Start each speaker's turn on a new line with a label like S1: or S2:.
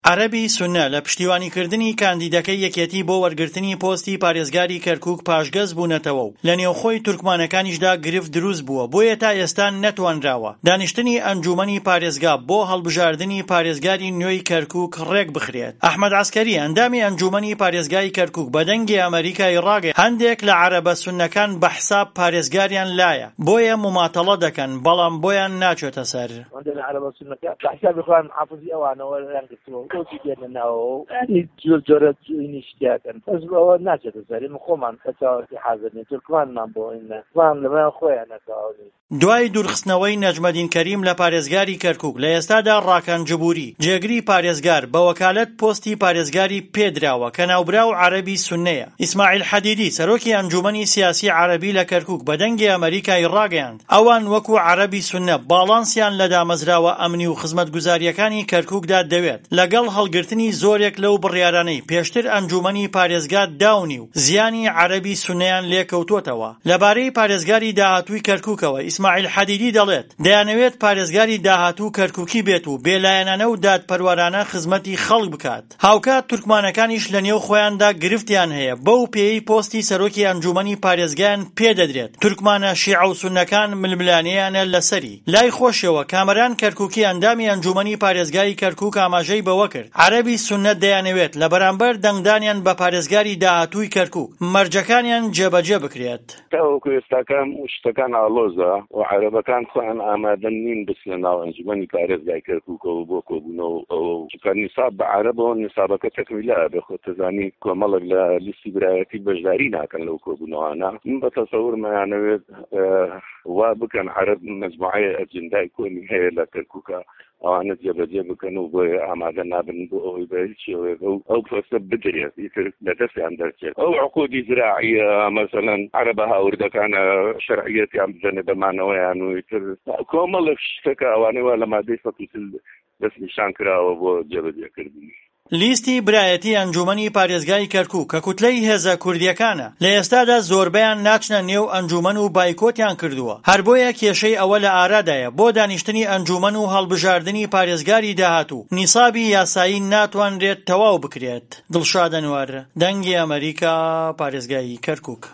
S1: عەرەبی سوننە لە پشتیوانیکردنی کاندیدەکەی یەکێتی بۆ وەرگرتنی پۆستی پارێزگاری کەرکووک پاشگەز بوونەتەوە و لە نێوخۆی تورکمانەکانیشدا گرفت دروست بووە بۆیە تا ئێستا نەتوانراوە دانیشتنی ئەنجومەنی پارێزگا بۆ هەڵبژاردننی پارێزگاری نوێی کەرکووک ڕێک بخرێت. ئەحمەد عەسکەری ئەندامی ئەنجومەنی پارێزگای کەرکووک بە دەنگی ئەمریکای ڕاگەیاند هەندێک لە عەرەبە سوننەکان بە حساب پارێزگاریان لایە بۆیە مماتەڵە دەکەن بەڵام بۆیان ناچێتە سەر.
S2: جۆرە نیشتیاکەن ئەوە ناچێتە سەری خۆمان پەچاوەتی حازرنی تورکمانمان بۆ ئینەمان لەمە خۆیان نەتەواوی.
S1: دوای دوورخستنەوەی نەجمەدین کەریم لە پارێزگاری کەرکووک لە ئێستادا ڕاکان جبوری جێگری پارێزگار بە وەکالەت پۆستی پارێزگاری پێدراوە کە ناوبراو عەرەبی سوننەیە. ئیسماعیل حەدیدی سەرۆکی ئەنجومەنی سیاسی عەرەبی لە کەرکووک بە دەنگی ئەمریکای ڕاگەیاند ئەوان وەکو عەرەبی سوننە باڵانسیان لە دامەزراوە ئەمنی و خزمەتگوزاریەکانی کەرکووکدا دەوێت لەگەڵ هەڵگرتنی زۆرێک لەو بڕیارانەی پێشتر ئەنجومەنی پارێزگار داونی و زیانی عەرەبی سوننەیان لێکەوتوتەوە. لەبارەی پارێزگاری داهاتووی کەرکووکەوە ئیسماعیل حەدیدی دەڵێت دەیانەوێت پارێزگاری داهاتوو کەرکووکی بێت و بێلایەنانە و دادپەروەرانە خزمەتی خەڵک بکات. هاوکات تورکمانەکانیش لە نێو خۆیاندا گرفتیان هەیە بەو پێی پۆستی سەرۆکی ئەنجومەنی پارێزگایان پێدەدرێت. تورکمانە شیعە و سوننەکان ململانەیانە لەسەری. لای خۆشیەوە کامەران کەرکووکی ئەندامی ئەنجومەنی پارێزگای کەرکووک ئاماژەی بەوە کرد عەرەبی سوننە دەیانەوێت لە بەرامبەر دەنگدانیان بە پارێزگاری داهاتووی کەرکووک مەرجەکانیان جێبەجێ بکرێت.
S3: تاوەکو ئێستاکان شتەکان ئاڵۆزە و عەرەبەکان خۆیان ئامادە نین بچ لە ناو ئەنجومەنی پارێزگای کەرکووکەوە بۆ کۆبوونەوە چونکە نیساب بە عەرەبەوە نیسابەکە تەکمیلە بێ خۆ تەزانی کۆمەڵێک لە لیستی برایەتی بەشداری ناکەن لەو کۆبوونەوەانە. من بە تەسەورمەیانەوێت وا بکەن عەرەب مەجموعەیە ئەجندای کۆنی هەیە لە کەرکووکە ئەوانە جێبەجێ بکەن و بۆیە ئامادە نابن بۆ ئەوەی بە هیچ شێوەیەک ئەو پۆستە بدرێت ئیتر لە دەستیان دەرچێت. ئەو عقودی زراعیە مەسەلەن عەرەبە هاوردەکانە شەرعیەتیان بزەنێ بەمانەوەیان و ئیتر کۆمەڵێک شتێکە ئەوانەی وا لە مادەی 130 دەست نیشان کراوە بۆ جێبەجێکردنی.
S1: لیستی برایەتی ئەنجومەنی پارێزگای کەرکووک کە کوتلەی هێزە کوردیەکانە لە ئێستادا زۆربەیان ناچنە نێو ئەنجومەن و بایکۆتیان کردووە. هەر بۆیە کێشەی ئەوە لە ئارادایە بۆ دانیشتنی ئەنجومەن و هەڵبژاردننی پارێزگاری داهاتوو نیسابی یاسایی ناتوانرێت تەواو بکرێت. دڵشاد ئەنوار، دەنگی ئەمریکا، پارێزگای کەرکووک.